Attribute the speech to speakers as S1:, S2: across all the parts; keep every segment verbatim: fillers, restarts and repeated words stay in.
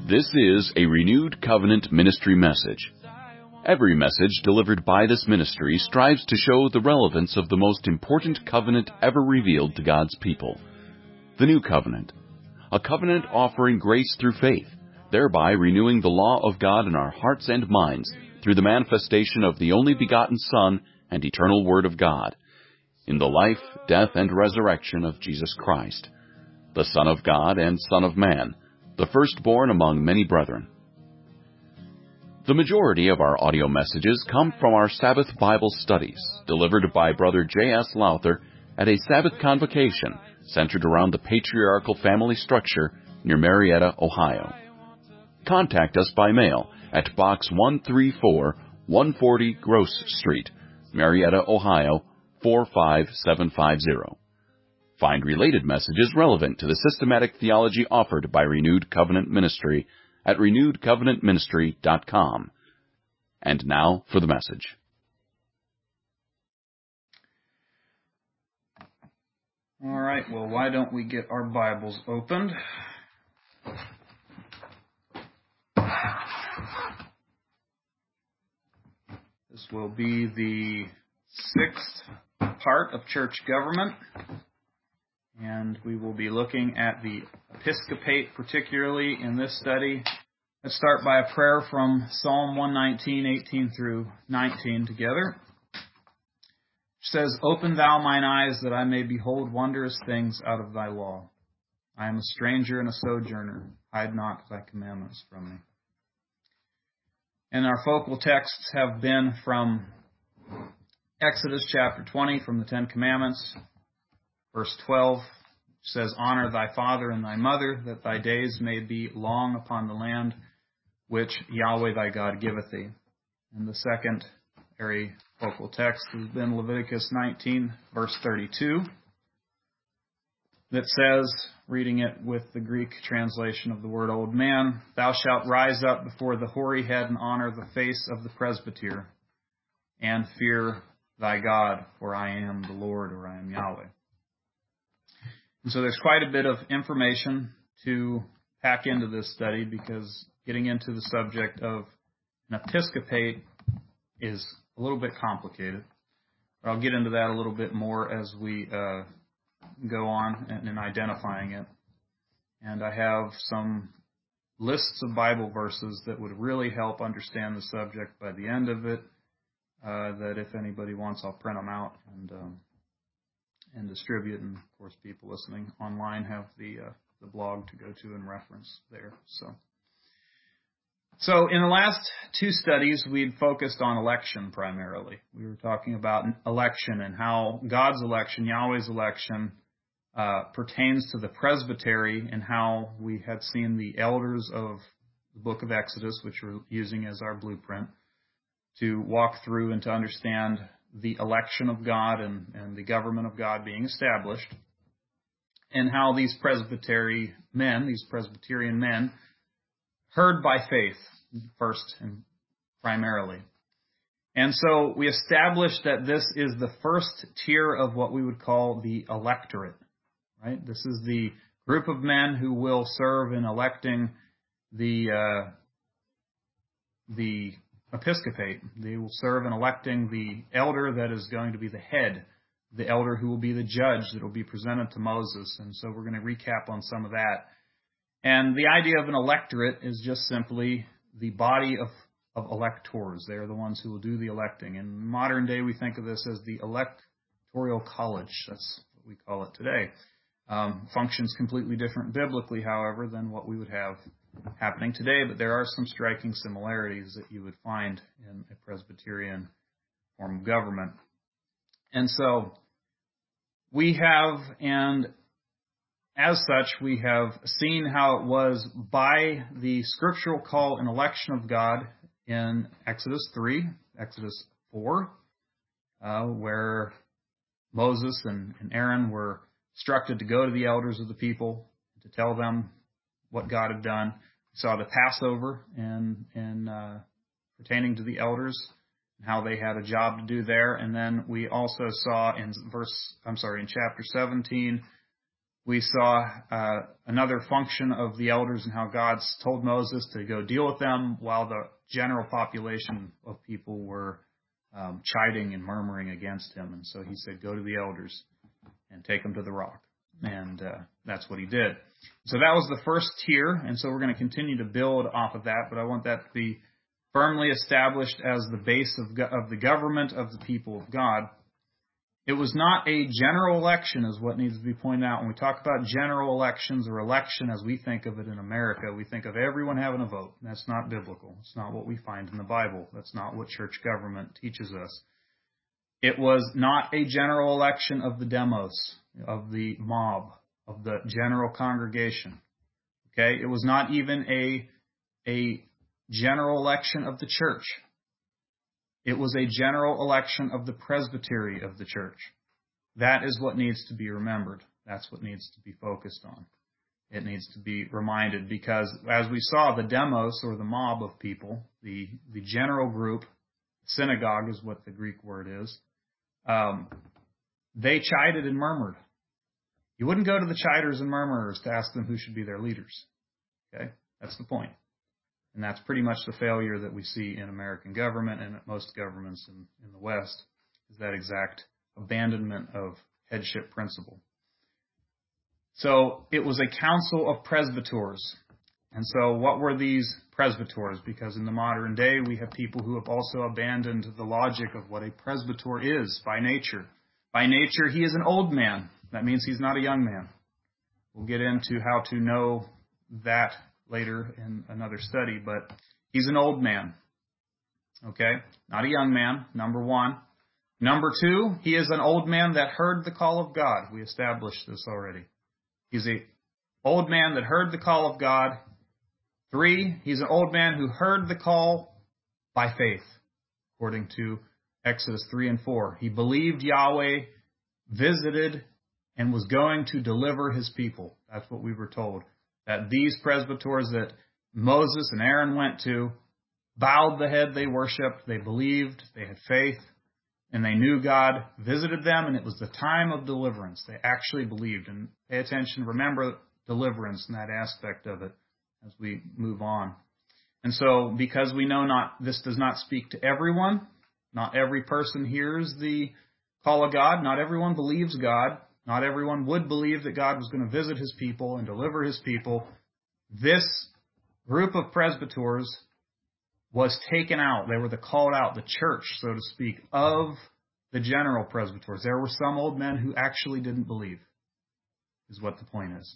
S1: This is a Renewed Covenant Ministry message. Every message delivered by this ministry strives to show the relevance of the most important covenant ever revealed to God's people, the New Covenant, a covenant offering grace through faith, thereby renewing the law of God in our hearts and minds through the manifestation of the only begotten Son and eternal Word of God, in the life, death, and resurrection of Jesus Christ, the Son of God and Son of Man, the firstborn among many brethren. The majority of our audio messages come from our Sabbath Bible studies, delivered by Brother J S Lowther at a Sabbath convocation centered around the patriarchal family structure near Marietta, Ohio. Contact us by mail at Box one thirty-four, one forty Gross Street, Marietta, Ohio, four five seven five zero. Find related messages relevant to the systematic theology offered by Renewed Covenant Ministry at renewed covenant ministry dot com. And now for the message.
S2: All right, well, why don't we get our Bibles opened? This will be the sixth part of church government. And we will be looking at the episcopate, particularly in this study. Let's start by a prayer from Psalm one nineteen, eighteen through nineteen together. It says, "Open thou mine eyes, that I may behold wondrous things out of thy law. I am a stranger and a sojourner. Hide not thy commandments from me." And our focal texts have been from Exodus chapter twenty, from the Ten Commandments. Verse twelve says, "Honor thy father and thy mother, that thy days may be long upon the land which Yahweh thy God giveth thee." And the second very focal text has been Leviticus nineteen, verse thirty-two, that says, reading it with the Greek translation of the word old man, "Thou shalt rise up before the hoary head and honor the face of the presbyter, and fear thy God, for I am the Lord," or I am Yahweh. And so there's quite a bit of information to pack into this study, because getting into the subject of an episcopate is a little bit complicated. But I'll get into that a little bit more as we uh, go on in, in identifying it. And I have some lists of Bible verses that would really help understand the subject by the end of it, uh, that if anybody wants, I'll print them out and um, and distribute, and of course people listening online have the uh, the blog to go to and reference there. So, so in the last two studies, we'd focused on election primarily. We were talking about election and how God's election, Yahweh's election, uh, pertains to the presbytery, and how we had seen the elders of the book of Exodus, which we're using as our blueprint, to walk through and to understand the election of God and, and the government of God being established, and how these presbytery men, these Presbyterian men, heard by faith first and primarily. And so we established that this is the first tier of what we would call the electorate, right? This is the group of men who will serve in electing the uh, the episcopate. They will serve in electing the elder that is going to be the head, the elder who will be the judge that will be presented to Moses. And so we're going to recap on some of that. And the idea of an electorate is just simply the body of, of electors. They are the ones who will do the electing. In modern day, we think of this as the electoral college. That's what we call it today. Um, functions completely different biblically, however, than what we would have happening today, but there are some striking similarities that you would find in a Presbyterian form of government. And so we have, and as such, we have seen how it was by the scriptural call and election of God in Exodus three, Exodus four, uh, where Moses and, and Aaron were instructed to go to the elders of the people to tell them what God had done. We saw the Passover and and uh, pertaining to the elders, and how they had a job to do there. And then we also saw in verse, I'm sorry, in chapter seventeen, We saw uh, another function of the elders and how God's told Moses to go deal with them while the general population of people were um, chiding and murmuring against him. And so he said, go to the elders and take them to the rock. And uh, that's what he did. So that was the first tier. And so we're going to continue to build off of that. But I want that to be firmly established as the base of, go- of the government of the people of God. It was not a general election, is what needs to be pointed out. When we talk about general elections or election as we think of it in America, we think of everyone having a vote. That's not biblical. It's not what we find in the Bible. That's not what church government teaches us. It was not a general election of the demos, of the mob, of the general congregation. Okay? It was not even a, a general election of the church. It was a general election of the presbytery of the church. That is what needs to be remembered. That's what needs to be focused on. It needs to be reminded because, as we saw, the demos, or the mob of people, the, the general group, synagogue is what the Greek word is, um, they chided and murmured. You wouldn't go to the chiders and murmurers to ask them who should be their leaders. Okay? That's the point. And that's pretty much the failure that we see in American government and at most governments in, in the West, is that exact abandonment of headship principle. So it was a council of presbyters. And so what were these presbyters? Because in the modern day, we have people who have also abandoned the logic of what a presbyter is by nature. By nature, he is an old man. That means he's not a young man. We'll get into how to know that later in another study, but he's an old man. Okay? Not a young man, number one. Number two, he is an old man that heard the call of God. We established this already. He's an old man that heard the call of God. Three, he's an old man who heard the call by faith, according to Exodus three and four. He believed Yahweh, visited, and was going to deliver his people. That's what we were told. That these presbyters that Moses and Aaron went to bowed the head they worshipped, they believed, they had faith, and they knew God visited them, and it was the time of deliverance. They actually believed. And pay attention, remember deliverance and that aspect of it as we move on. And so, because we know not this does not speak to everyone, not every person hears the call of God, not everyone believes God, not everyone would believe that God was going to visit his people and deliver his people. This group of presbyters was taken out. They were the called out, the church, so to speak, of the general presbyters. There were some old men who actually didn't believe, is what the point is.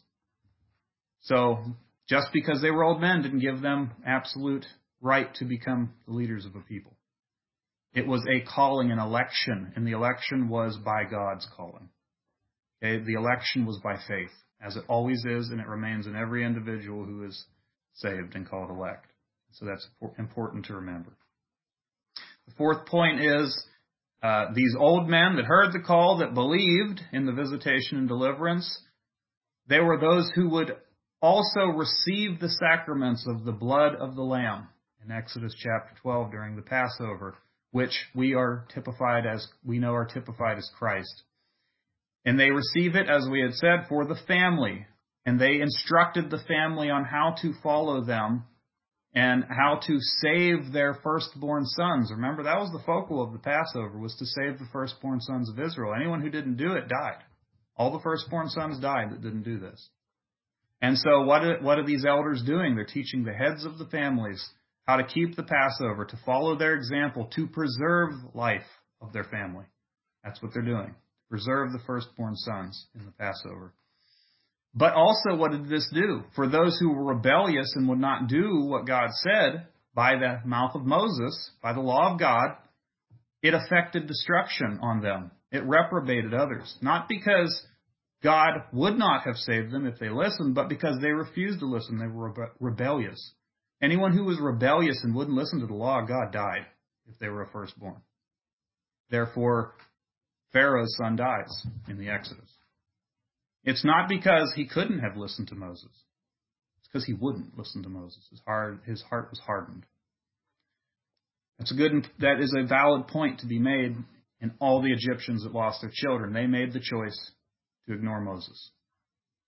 S2: So, just because they were old men didn't give them absolute right to become the leaders of a people. It was a calling, an election, and the election was by God's calling. Okay? The election was by faith, as it always is, and it remains in every individual who is saved and called elect. So that's important to remember. The fourth point is uh, these old men that heard the call, that believed in the visitation and deliverance, they were those who would also receive the sacraments of the blood of the Lamb in Exodus chapter twelve during the Passover, which we are typified as, we know are typified as Christ. And they receive it, as we had said, for the family. And they instructed the family on how to follow them and how to save their firstborn sons. Remember, that was the focal of the Passover, was to save the firstborn sons of Israel. Anyone who didn't do it died. All the firstborn sons died that didn't do this. And so what are, what are these elders doing? They're teaching the heads of the families how to keep the Passover, to follow their example, to preserve life of their family. That's what they're doing. Preserve the firstborn sons in the Passover. But also, what did this do? For those who were rebellious and would not do what God said by the mouth of Moses, by the law of God, it affected destruction on them. It reprobated others. Not because God would not have saved them if they listened, but because they refused to listen. They were rebe- rebellious. Anyone who was rebellious and wouldn't listen to the law of God died if they were a firstborn. Therefore, Pharaoh's son dies in the Exodus. It's not because he couldn't have listened to Moses. It's because he wouldn't listen to Moses. His heart, his heart was hardened. That's a good, that is a valid point to be made in all the Egyptians that lost their children. They made the choice to ignore Moses.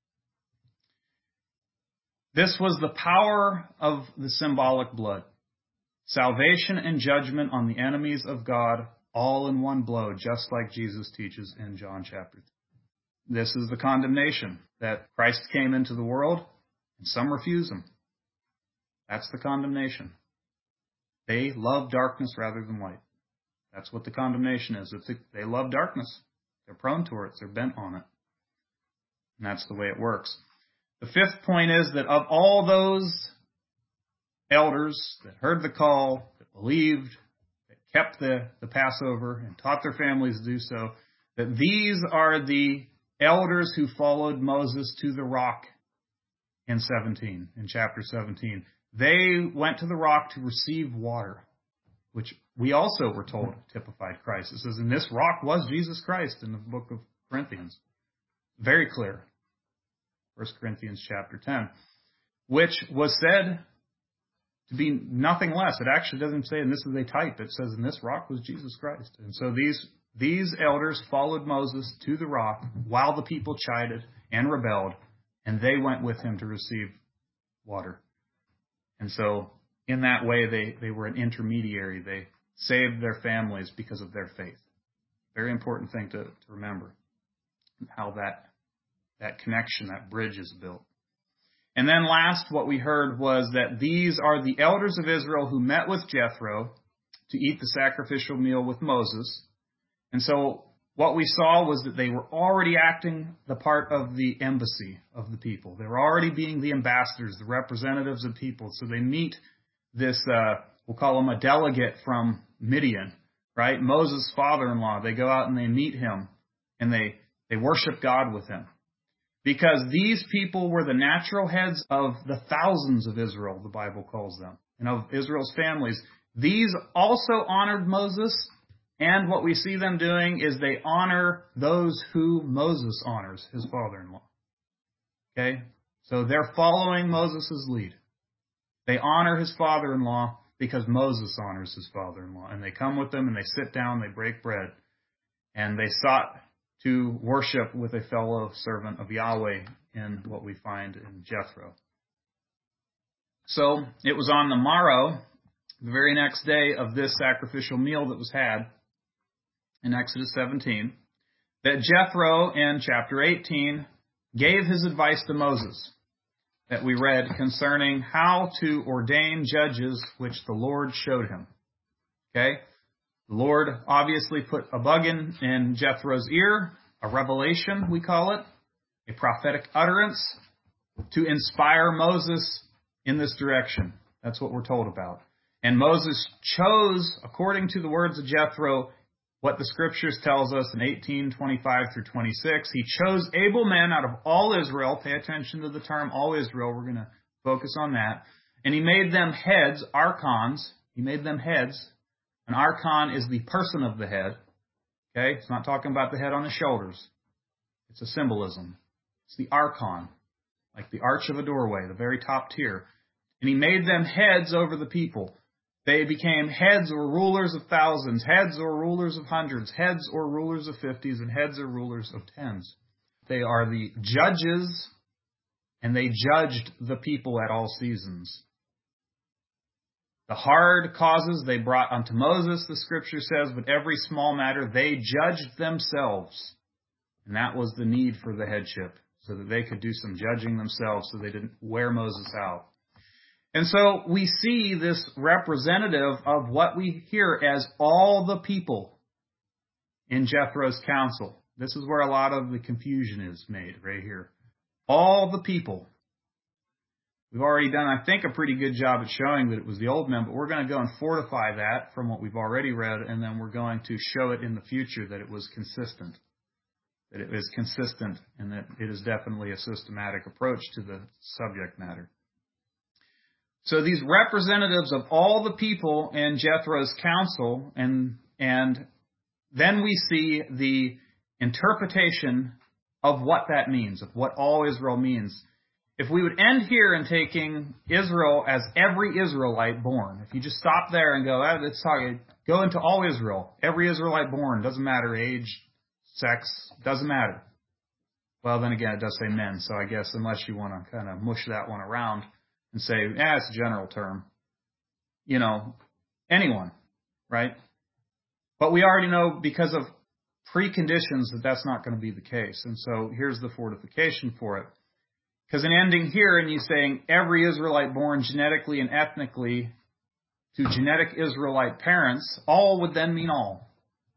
S2: This was the power of the symbolic blood. Salvation and judgment on the enemies of God, all in one blow, just like Jesus teaches in John chapter three. This is the condemnation, that Christ came into the world, and some refuse him. That's the condemnation. They love darkness rather than light. That's what the condemnation is. It's a, they love darkness. They're prone to it. They're bent on it. And that's the way it works. The fifth point is that of all those elders that heard the call, that believed, that kept the, the Passover and taught their families to do so, that these are the elders who followed Moses to the rock in seventeen, in chapter seventeen. They went to the rock to receive water, which we also were told typified Christ. It says, and this rock was Jesus Christ in the book of Corinthians. Very clear. First Corinthians chapter ten, which was said to be nothing less. It actually doesn't say, and this is a type. It says, and this rock was Jesus Christ. And so these, these elders followed Moses to the rock while the people chided and rebelled, and they went with him to receive water. And so in that way, they, they were an intermediary. They saved their families because of their faith. Very important thing to, to remember, how that, that connection, that bridge is built. And then last, what we heard was that these are the elders of Israel who met with Jethro to eat the sacrificial meal with Moses. And so what we saw was that they were already acting the part of the embassy of the people. They were already being the ambassadors, the representatives of people. So they meet this, uh, we'll call him a delegate from Midian, right? Moses' father-in-law. They go out and they meet him, and they, they worship God with him. Because these people were the natural heads of the thousands of Israel, the Bible calls them, and of Israel's families. These also honored Moses, and what we see them doing is they honor those who Moses honors, his father-in-law. Okay? So they're following Moses' lead. They honor his father-in-law because Moses honors his father-in-law. And they come with them and they sit down, they break bread, and they sought to worship with a fellow servant of Yahweh in what we find in Jethro. So it was on the morrow, the very next day of this sacrificial meal that was had in Exodus seventeen, that Jethro in chapter eighteen gave his advice to Moses that we read concerning how to ordain judges which the Lord showed him. Okay? The Lord obviously put a bug in, in Jethro's ear, a revelation, we call it, a prophetic utterance to inspire Moses in this direction. That's what we're told about. And Moses chose, according to the words of Jethro, what the Scriptures tells us in eighteen twenty-five through twenty-six. He chose able men out of all Israel. Pay attention to the term all Israel. We're going to focus on that. And he made them heads, archons. He made them heads. An archon is the person of the head. Okay? It's not talking about the head on the shoulders. It's a symbolism. It's the archon, like the arch of a doorway, the very top tier. And he made them heads over the people. They became heads or rulers of thousands, heads or rulers of hundreds, heads or rulers of fifties, and heads or rulers of tens. They are the judges, and they judged the people at all seasons. The hard causes they brought unto Moses, the Scripture says, but every small matter they judged themselves. And that was the need for the headship, so that they could do some judging themselves, so they didn't wear Moses out. And so we see this representative of what we hear as all the people in Jethro's council. This is where a lot of the confusion is made, right here. All the people. We've already done, I think, a pretty good job at showing that it was the old men, but we're going to go and fortify that from what we've already read, and then we're going to show it in the future that it was consistent. That it is consistent, and that it is definitely a systematic approach to the subject matter. So these representatives of all the people in Jethro's council, and and then we see the interpretation of what that means, of what all Israel means. If we would end here in taking Israel as every Israelite born, if you just stop there and go, ah, let's talk, go into all Israel, every Israelite born, doesn't matter age, sex, doesn't matter. Well, then again, it does say men, so I guess unless you want to kind of mush that one around and say, yeah, it's a general term, you know, anyone, right? But we already know because of preconditions that that's not going to be the case. And so here's the fortification for it. Because in ending here and you saying every Israelite born genetically and ethnically to genetic Israelite parents, all would then mean all.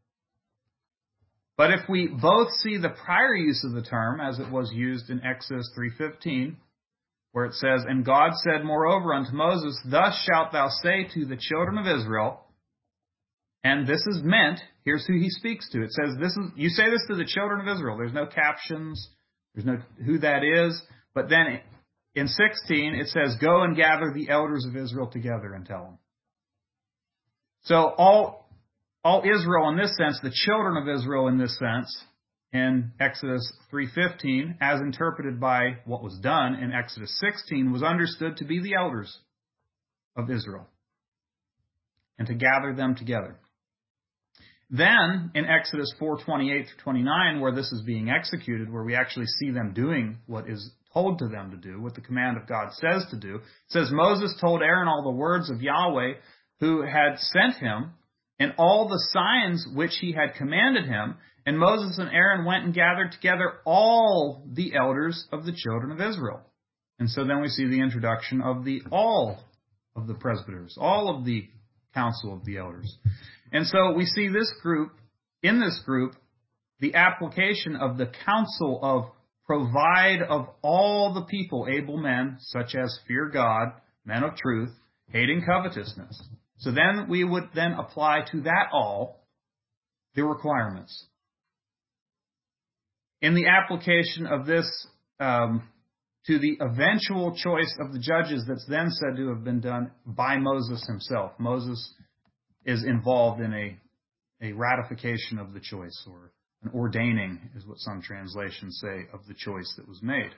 S2: But if we both see the prior use of the term as it was used in Exodus three fifteen, where it says, and God said moreover unto Moses, thus shalt thou say to the children of Israel, and this is meant, here's who he speaks to. It says, "This is you say this to the children of Israel." There's no captions, there's no who that is. But then in sixteen, it says, go and gather the elders of Israel together and tell them. So all All Israel in this sense, the children of Israel in this sense, in Exodus three fifteen, as interpreted by what was done in Exodus sixteen, was understood to be the elders of Israel and to gather them together. Then in Exodus four twenty-eight through twenty-nine, where this is being executed, where we actually see them doing what is told to them to do, what the command of God says to do, it says, Moses told Aaron all the words of Yahweh who had sent him, and all the signs which he had commanded him. And Moses and Aaron went and gathered together all the elders of the children of Israel. And so then we see the introduction of the all of the presbyters, all of the council of the elders. And so we see this group, in this group, the application of the counsel of provide of all the people, able men, such as fear God, men of truth, hating covetousness. So then we would then apply to that all the requirements. In the application of this um, to the eventual choice of the judges that's then said to have been done by Moses himself. Moses is involved in a, a ratification of the choice, or an ordaining is what some translations say of the choice that was made.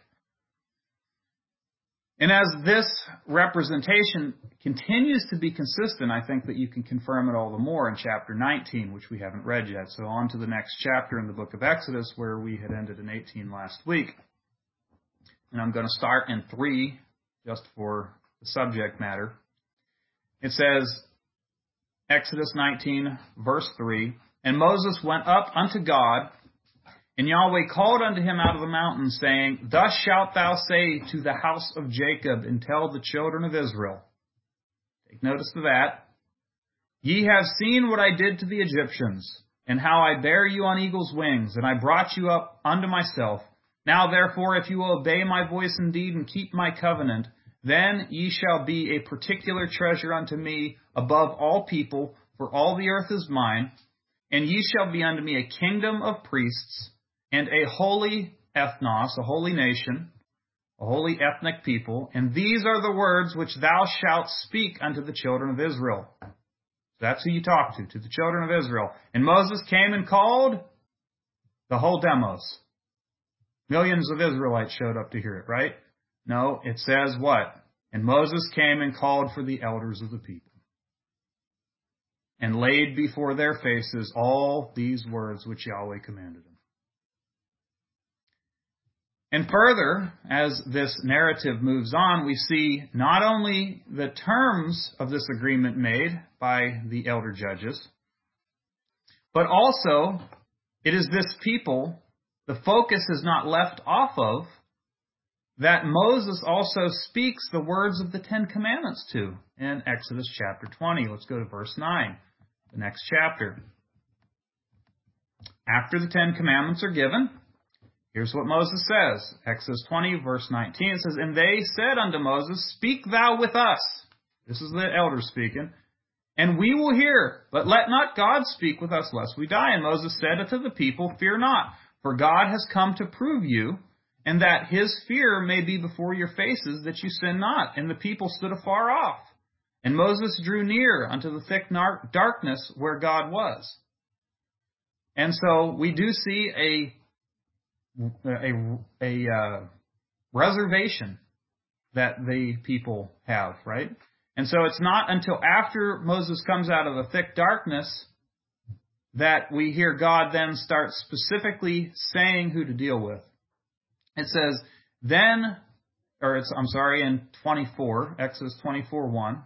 S2: And as this representation continues to be consistent, I think that you can confirm it all the more in chapter nineteen, which we haven't read yet. So on to the next chapter in the book of Exodus, where we had ended in eighteen last week. And I'm going to start in three, just for the subject matter. It says, Exodus nineteen, verse three, and Moses went up unto God, and Yahweh called unto him out of the mountain, saying, thus shalt thou say to the house of Jacob, and tell the children of Israel. Take notice of that. Ye have seen what I did to the Egyptians, and how I bare you on eagle's wings, and I brought you up unto myself. Now therefore, if you will obey my voice indeed, and keep my covenant, then ye shall be a particular treasure unto me above all people, for all the earth is mine, and ye shall be unto me a kingdom of priests, and a holy ethnos, a holy nation, a holy ethnic people. And these are the words which thou shalt speak unto the children of Israel. That's who you talk to, to the children of Israel. And Moses came and called the whole demos. Millions of Israelites showed up to hear it, right? No, it says what? And Moses came and called for the elders of the people, and laid before their faces all these words which Yahweh commanded him. And further, as this narrative moves on, we see not only the terms of this agreement made by the elder judges, but also it is this people, the focus is not left off of, that Moses also speaks the words of the Ten Commandments to in Exodus chapter twenty. Let's go to verse nine, the next chapter. After the Ten Commandments are given, here's what Moses says. Exodus twenty, verse nineteen, it says, and they said unto Moses, speak thou with us. This is the elders speaking. And we will hear, but let not God speak with us, lest we die. And Moses said unto the people, fear not, for God has come to prove you, and that his fear may be before your faces, that you sin not. And the people stood afar off. And Moses drew near unto the thick darkness where God was. And so we do see a a, a uh, reservation that the people have, right? And so it's not until after Moses comes out of the thick darkness that we hear God then start specifically saying who to deal with. It says, then, or it's, I'm sorry, in twenty-four, Exodus twenty-four one,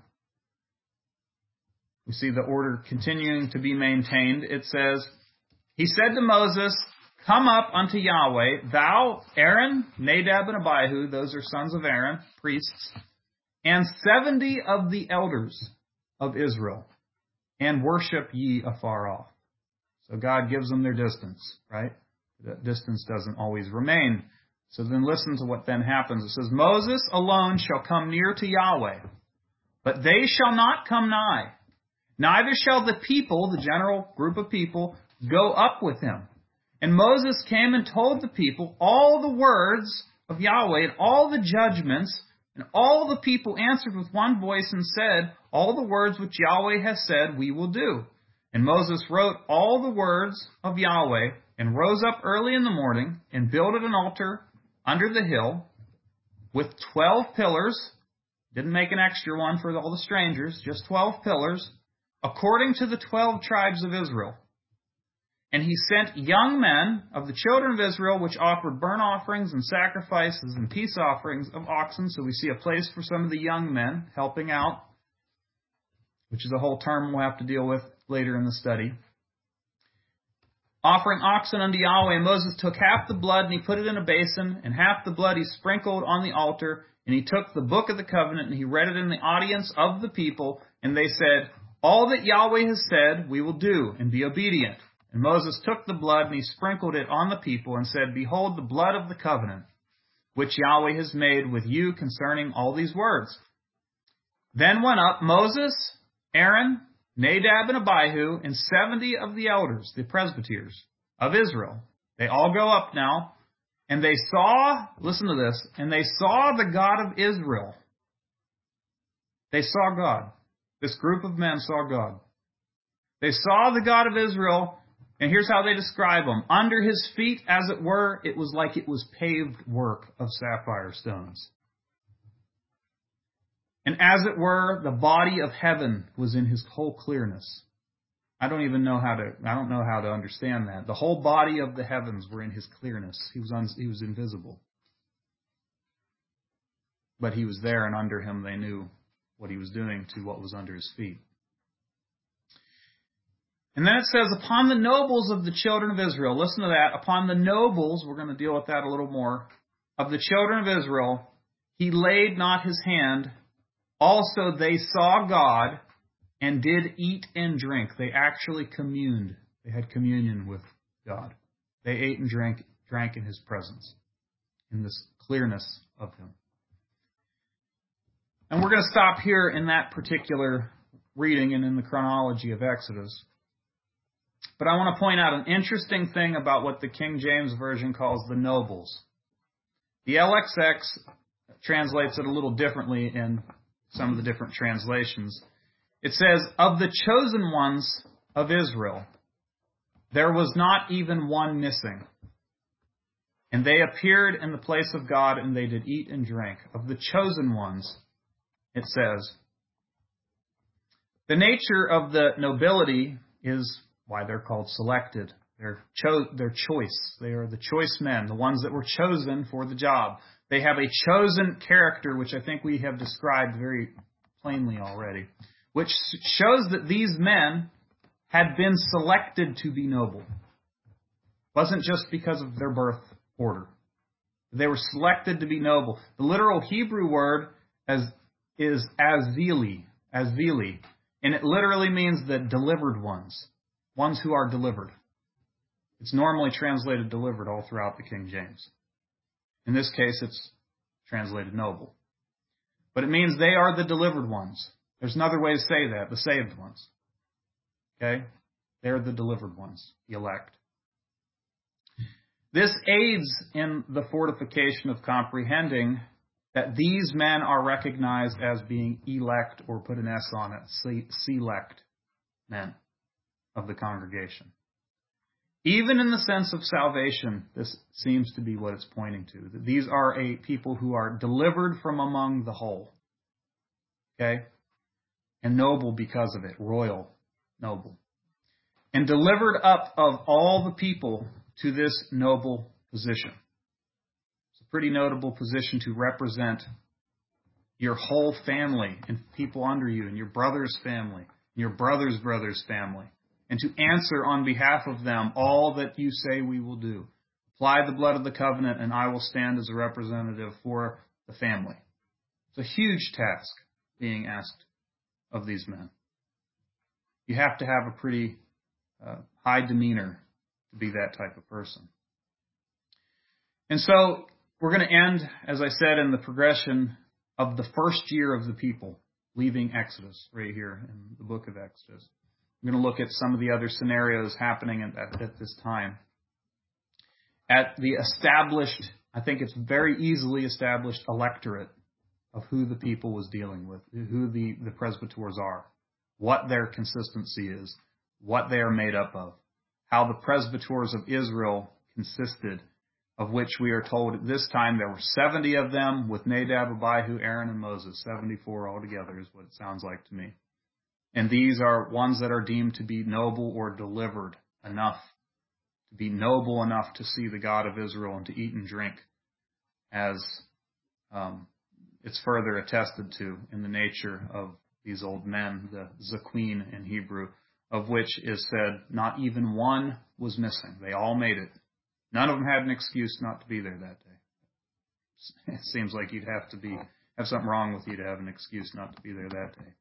S2: we see the order continuing to be maintained. It says, he said to Moses, come up unto Yahweh, thou, Aaron, Nadab, and Abihu, those are sons of Aaron, priests, and seventy of the elders of Israel, and worship ye afar off. So God gives them their distance, right? That distance doesn't always remain. So then listen to what then happens. It says, Moses alone shall come near to Yahweh, but they shall not come nigh. Neither shall the people, the general group of people, go up with him. And Moses came and told the people all the words of Yahweh and all the judgments, and all the people answered with one voice and said, all the words which Yahweh has said we will do. And Moses wrote all the words of Yahweh, and rose up early in the morning, and builded an altar under the hill, with twelve pillars. Didn't make an extra one for all the strangers, just twelve pillars, according to the twelve tribes of Israel. And he sent young men of the children of Israel, which offered burnt offerings and sacrifices and peace offerings of oxen. So we see a place for some of the young men helping out, which is a whole term we'll have to deal with later in the study. Offering oxen unto Yahweh, and Moses took half the blood, and he put it in a basin, and half the blood he sprinkled on the altar. And he took the book of the covenant, and he read it in the audience of the people. And they said, all that Yahweh has said we will do, and be obedient. And Moses took the blood, and he sprinkled it on the people, and said, behold the blood of the covenant, which Yahweh has made with you concerning all these words. Then went up Moses, Aaron, Nadab, and Abihu, and seventy of the elders, the presbyters of Israel. They all go up now, and they saw, listen to this, and they saw the God of Israel. They saw God. This group of men saw God. They saw the God of Israel. And here's how they describe him. Under his feet, as it were, it was like it was paved work of sapphire stones. And as it were, the body of heaven was in his whole clearness. I don't even know how to, I don't know how to understand that. The whole body of the heavens were in his clearness. He was, un, he was invisible. But he was there, and under him they knew what he was doing to what was under his feet. And then it says, upon the nobles of the children of Israel, listen to that, upon the nobles, we're going to deal with that a little more, of the children of Israel, he laid not his hand. Also they saw God and did eat and drink. They actually communed. They had communion with God. They ate and drank, drank in his presence, in this clearness of him. And we're going to stop here in that particular reading and in the chronology of Exodus. But I want to point out an interesting thing about what the King James Version calls the nobles. The L X X translates it a little differently in some of the different translations. It says, of the chosen ones of Israel, there was not even one missing. And they appeared in the place of God, and they did eat and drink. Of the chosen ones, it says. The nature of the nobility is why they're called selected. They're, cho- they're choice. They are the choice men, the ones that were chosen for the job. They have a chosen character, which I think we have described very plainly already, which shows that these men had been selected to be noble. It wasn't just because of their birth order. They were selected to be noble. The literal Hebrew word as, is azili, azili, and it literally means the delivered ones. Ones who are delivered. It's normally translated delivered all throughout the King James. In this case, it's translated noble. But it means they are the delivered ones. There's another way to say that, the saved ones. Okay? They're the delivered ones, the elect. This aids in the fortification of comprehending that these men are recognized as being elect, or put an S on it, select men of the congregation. Even in the sense of salvation, this seems to be what it's pointing to. That these are a people who are delivered from among the whole. Okay? And noble because of it. Royal, noble. And delivered up of all the people to this noble position. pretty notable position to represent your whole family and people under you and your brother's family, and your brother's brother's family, and to answer on behalf of them all that you say we will do. Apply the blood of the covenant, and I will stand as a representative for the family. It's a huge task being asked of these men. You have to have a pretty uh, high demeanor to be that type of person. And so we're going to end, as I said, in the progression of the first year of the people leaving Exodus, right here in the book of Exodus. We're going to look at some of the other scenarios happening at, at this time. At the established, I think it's very easily established electorate of who the people was dealing with, who the, the presbyters are, what their consistency is, what they are made up of, how the presbyters of Israel consisted, of which we are told at this time there were seventy of them with Nadab, Abihu, Aaron, and Moses. seventy-four altogether is what it sounds like to me. And these are ones that are deemed to be noble or delivered enough, to be noble enough to see the God of Israel and to eat and drink, as um, it's further attested to in the nature of these old men, the Zaquin in Hebrew, of which is said not even one was missing. They all made it. None of them had an excuse not to be there that day. It seems like you'd have to be have something wrong with you to have an excuse not to be there that day.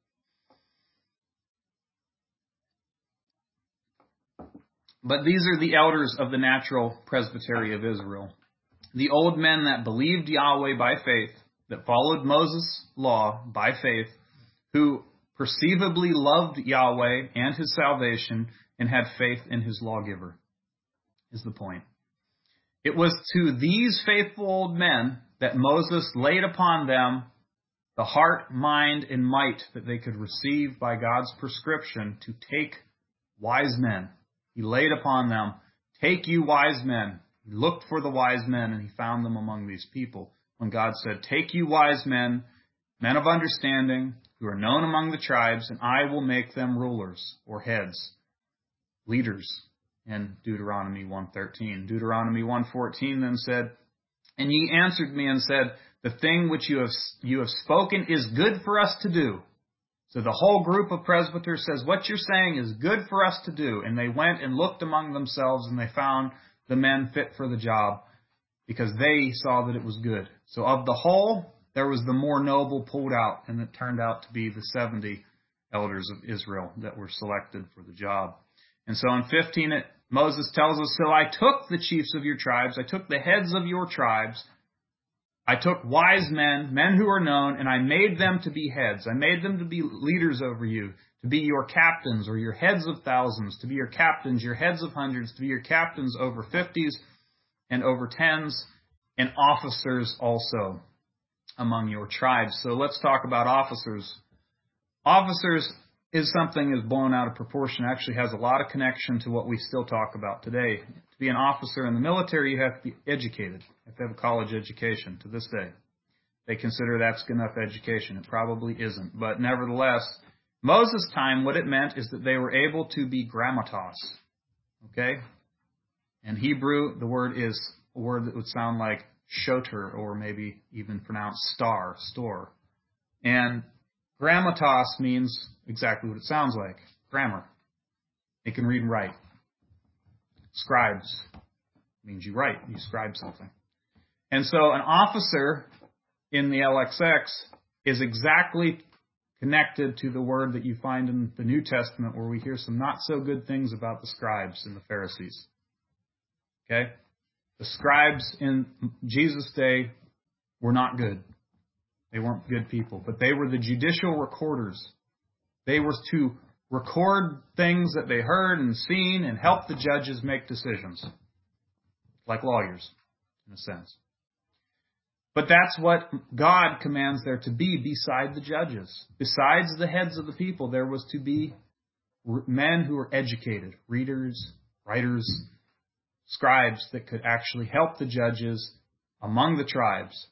S2: But these are the elders of the natural presbytery of Israel. The old men that believed Yahweh by faith, that followed Moses' law by faith, who perceivably loved Yahweh and his salvation and had faith in his lawgiver, is the point. It was to these faithful old men that Moses laid upon them the heart, mind, and might that they could receive by God's prescription to take wise men. He laid upon them, take you wise men. He looked for the wise men, and he found them among these people. When God said, take you wise men, men of understanding, who are known among the tribes, and I will make them rulers or heads, leaders, in Deuteronomy one thirteen. Deuteronomy one fourteen then said, and ye answered me and said, the thing which you have, you have spoken is good for us to do. So the whole group of presbyters says, what you're saying is good for us to do. And they went and looked among themselves, and they found the men fit for the job because they saw that it was good. So of the whole, there was the more noble pulled out, and it turned out to be the seventy elders of Israel that were selected for the job. And so in fifteen, it, Moses tells us, so I took the chiefs of your tribes, I took the heads of your tribes, I took wise men, men who are known, and I made them to be heads. I made them to be leaders over you, to be your captains or your heads of thousands, to be your captains, your heads of hundreds, to be your captains over fifties and over tens, and officers also among your tribes. So let's talk about officers. Officers is something that's blown out of proportion. It actually has a lot of connection to what we still talk about today. To be an officer in the military, you have to be educated. You have to have a college education to this day. They consider that's enough education. It probably isn't. But nevertheless, Moses' time, what it meant is that they were able to be grammatos. Okay? In Hebrew, the word is a word that would sound like shoter, or maybe even pronounced star, store. And grammatos means exactly what it sounds like, grammar. They can read and write. Scribes means you write, you scribe something. And so an officer in the L X X is exactly connected to the word that you find in the New Testament, where we hear some not so good things about the scribes and the Pharisees. Okay? The scribes in Jesus' day were not good. They weren't good people, but they were the judicial recorders. They were to record things that they heard and seen and help the judges make decisions, like lawyers, in a sense. But that's what God commands there to be beside the judges. Besides the heads of the people, there was to be men who were educated, readers, writers, scribes that could actually help the judges among the tribes.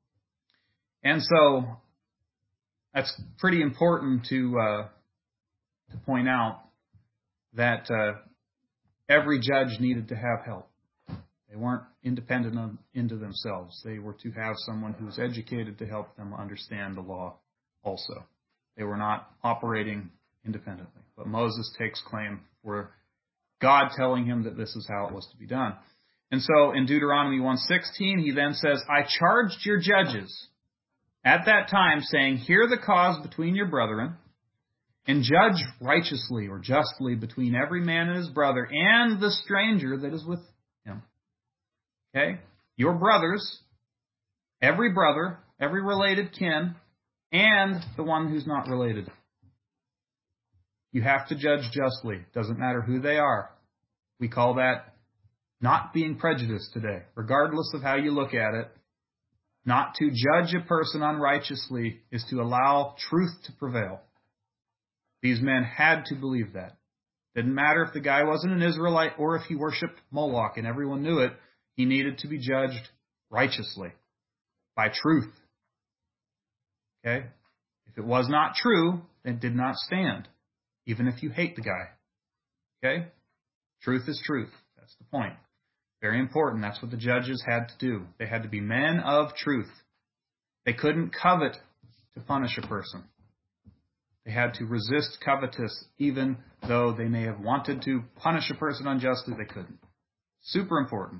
S2: And so that's pretty important to uh, to point out that uh, every judge needed to have help. They weren't independent of, into themselves. They were to have someone who was educated to help them understand the law also. They were not operating independently. But Moses takes claim for God telling him that this is how it was to be done. And so in Deuteronomy one sixteen, he then says, I charged your judges at that time, saying, hear the cause between your brethren, and judge righteously or justly between every man and his brother and the stranger that is with him. Okay? Your brothers, every brother, every related kin, and the one who's not related. You have to judge justly. Doesn't matter who they are. We call that not being prejudiced today, regardless of how you look at it. Not to judge a person unrighteously is to allow truth to prevail. These men had to believe that. Didn't matter if the guy wasn't an Israelite or if he worshipped Moloch and everyone knew it. He needed to be judged righteously by truth. Okay? If it was not true, it did not stand, even if you hate the guy. Okay? Truth is truth. That's the point. Very important. That's what the judges had to do. They had to be men of truth. They couldn't covet to punish a person. They had to resist covetous, even though they may have wanted to punish a person unjustly, they couldn't. Super important.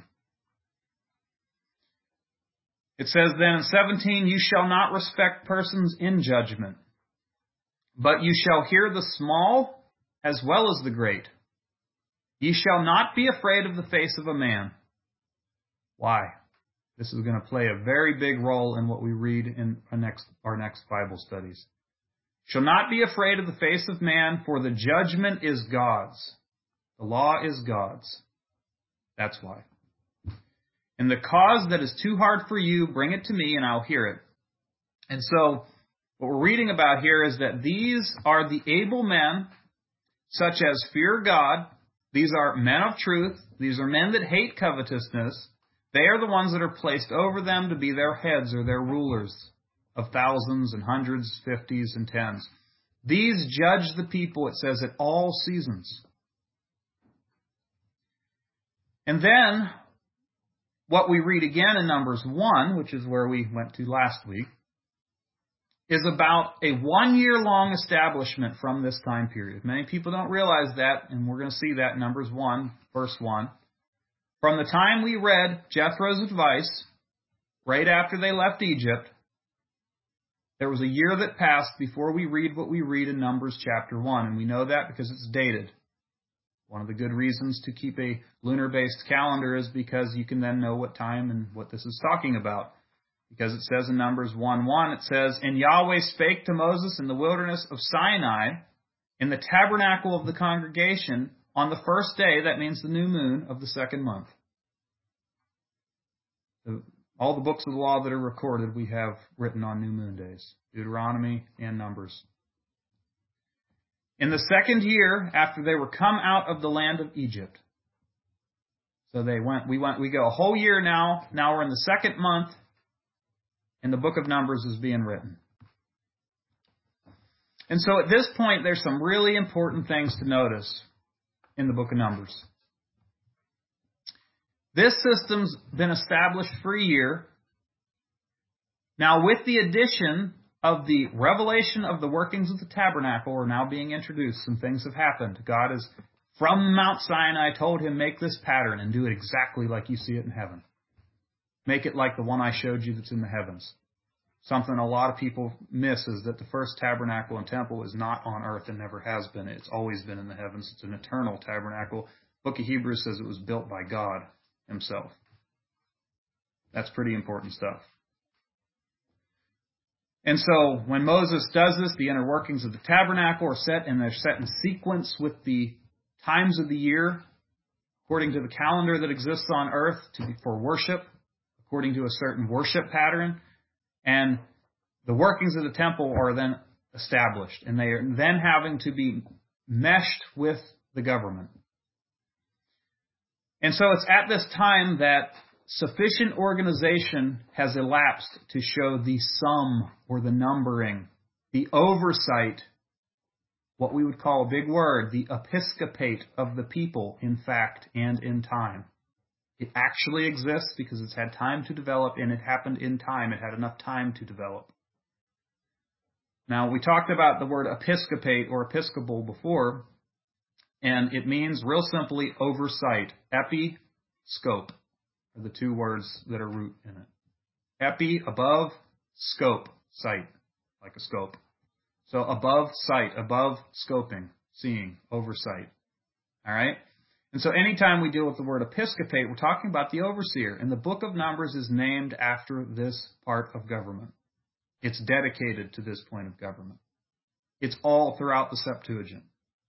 S2: It says then in seventeen, you shall not respect persons in judgment, but you shall hear the small as well as the great. Ye shall not be afraid of the face of a man. Why? This is going to play a very big role in what we read in our next, our next Bible studies. Shall not be afraid of the face of man, for the judgment is God's. The law is God's. That's why. And the cause that is too hard for you, bring it to me and I'll hear it. And so, what we're reading about here is that these are the able men, such as fear God. These are men of truth. These are men that hate covetousness. They are the ones that are placed over them to be their heads or their rulers of thousands and hundreds, fifties, and tens. These judge the people, it says, at all seasons. And then, what we read again in Numbers one, which is where we went to last week, is about a one-year-long establishment from this time period. Many people don't realize that, and we're going to see that in Numbers one, verse one. From the time we read Jethro's advice, right after they left Egypt, there was a year that passed before we read what we read in Numbers chapter one, and we know that because it's dated. One of the good reasons to keep a lunar-based calendar is because you can then know what time and what this is talking about. Because it says in Numbers one one, it says, And Yahweh spake to Moses in the wilderness of Sinai, in the tabernacle of the congregation, on the first day, that means the new moon, of the second month. The, all the books of the law that are recorded, we have written on new moon days. Deuteronomy and Numbers. In the second year, after they were come out of the land of Egypt. So they went, we went, we go a whole year now. Now we're in the second month. And the book of Numbers is being written. And so at this point, there's some really important things to notice in the book of Numbers. This system's been established for a year. Now, with the addition of the revelation of the workings of the tabernacle are now being introduced. Some things have happened. God has, from Mount Sinai, told him, make this pattern and do it exactly like you see it in heaven. Make it like the one I showed you that's in the heavens. Something a lot of people miss is that the first tabernacle and temple is not on earth and never has been. It's always been in the heavens. It's an eternal tabernacle. The book of Hebrews says it was built by God himself. That's pretty important stuff. And so when Moses does this, the inner workings of the tabernacle are set, and they're set in sequence with the times of the year, according to the calendar that exists on earth to be for worship, according to a certain worship pattern. And the workings of the temple are then established, and they are then having to be meshed with the government. And so it's at this time that sufficient organization has elapsed to show the sum or the numbering, the oversight, what we would call a big word, the episcopate of the people in fact and in time. It actually exists because it's had time to develop, and it happened in time. It had enough time to develop. Now, we talked about the word episcopate or episcopal before, and it means, real simply, oversight. Epi, scope are the two words that are root in it. Epi, above, scope, sight, like a scope. So above sight, above scoping, seeing, oversight. All right? And so anytime we deal with the word episcopate, we're talking about the overseer. And the book of Numbers is named after this part of government. It's dedicated to this point of government. It's all throughout the Septuagint.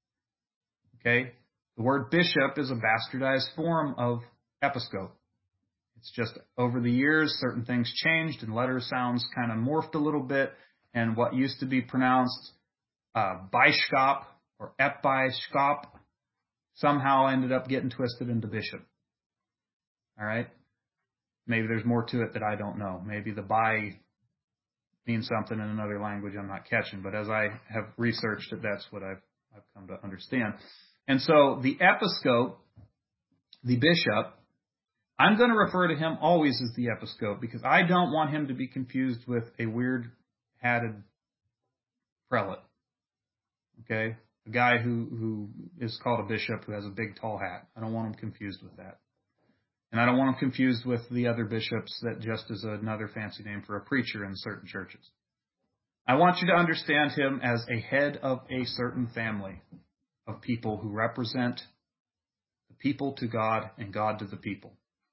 S2: Okay? The word bishop is a bastardized form of episcope. It's just over the years, certain things changed and letter sounds kind of morphed a little bit. And what used to be pronounced uh, Bischop or Episkop somehow ended up getting twisted into bishop. All right? Maybe there's more to it that I don't know. Maybe the bi means something in another language I'm not catching. But as I have researched it, that's what I've, I've come to understand. And so the episcope, the bishop, I'm going to refer to him always as the episcope because I don't want him to be confused with a weird hatted prelate. Okay? A guy who, who is called a bishop who has a big tall hat. I don't want him confused with that. And I don't want him confused with the other bishops that just is another fancy name for a preacher in certain churches. I want you to understand him as a head of a certain family of people who represent the people to God and God to the people.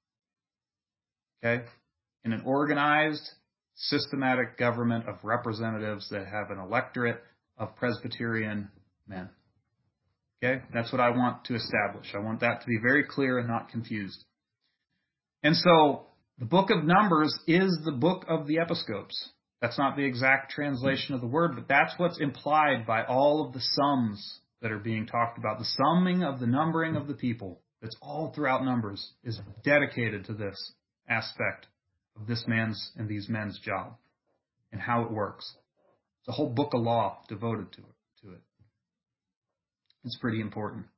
S2: Okay? In an organized, systematic government of representatives that have an electorate of Presbyterian men. Okay? That's what I want to establish. I want that to be very clear and not confused. And so, the book of Numbers is the book of the episcopes. That's not the exact translation of the word, but that's what's implied by all of the sums that are being talked about. The summing of the numbering of the people, that's all throughout Numbers, is dedicated to this aspect of this man's and these men's job and how it works. It's a whole book of law devoted to it. To it. It's pretty important.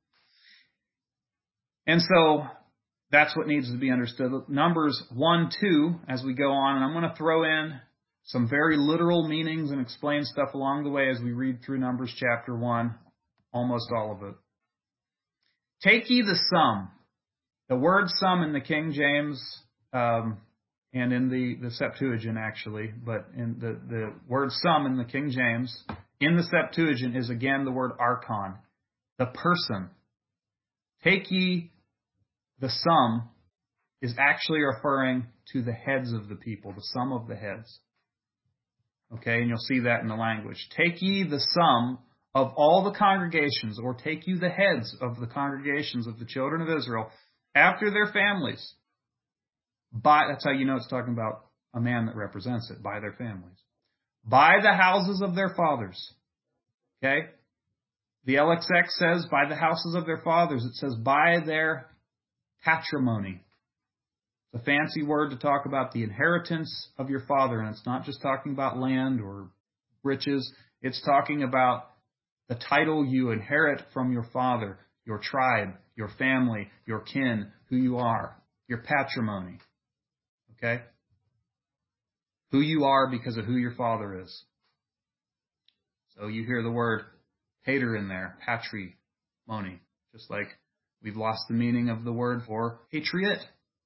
S2: And so that's what needs to be understood. Numbers one, two, as we go on, and I'm going to throw in some very literal meanings and explain stuff along the way as we read through Numbers chapter one, almost all of it. Take ye the sum. The word sum in the King James um, and in the, the Septuagint, actually, but in the, the word sum in the King James, in the Septuagint is again the word archon, the person. Take ye the sum is actually referring to the heads of the people, the sum of the heads. Okay, and you'll see that in the language. Take ye the sum of all the congregations, or take you the heads of the congregations of the children of Israel after their families. By, that's how you know it's talking about a man that represents it, by their families. By the houses of their fathers. Okay? The L X X says by the houses of their fathers. It says by their patrimony. It's a fancy word to talk about the inheritance of your father, and it's not just talking about land or riches. It's talking about the title you inherit from your father, your tribe, your family, your kin, who you are, your patrimony. Okay? Who you are because of who your father is. So you hear the word pater in there, patrimony, just like we've lost the meaning of the word for patriot.